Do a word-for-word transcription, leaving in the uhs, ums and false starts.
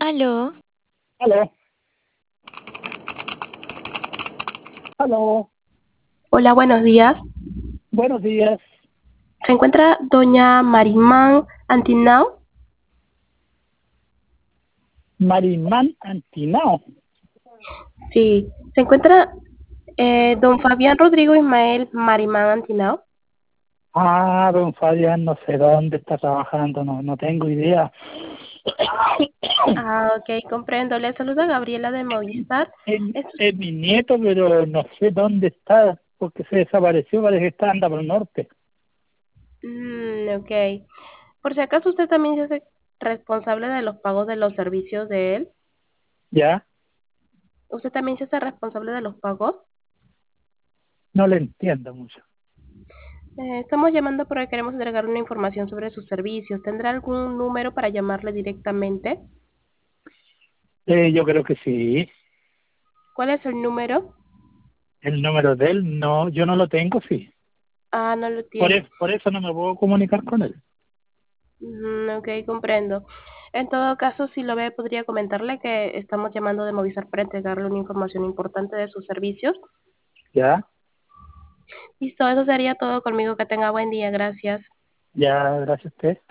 Aló, Aló, aló, hola, buenos días. buenos días. ¿Se encuentra doña Marimán Antinao? Marimán Antinao. Sí. ¿Se encuentra eh, don Fabián Rodrigo Ismael Marimán Antinao? Ah, don Fabián, no sé dónde está trabajando, no, no tengo idea. Ah, ok, comprendo. Le saluda Gabriela de Movistar. Es, Es, es mi nieto, pero no sé dónde está, porque se desapareció, parece que está anda por el norte. mm, ok. Por si acaso usted también se hace responsable de los pagos de los servicios de él. ¿Ya? ¿Usted también se hace responsable de los pagos? No le entiendo mucho. Eh, estamos llamando porque queremos entregar una información sobre sus servicios. ¿Tendrá algún número para llamarle directamente? Eh, yo creo que sí. ¿Cuál es el número? El número de él, no, yo no lo tengo, sí. Ah, no lo Por, tiene. e- por eso no me puedo comunicar con él. Mm, ok, comprendo. En todo caso, si lo ve, podría comentarle que estamos llamando de Movistar para entregarle una información importante de sus servicios. ¿Ya? Listo, eso sería todo conmigo. Que tenga buen día. Gracias. Ya, gracias a usted.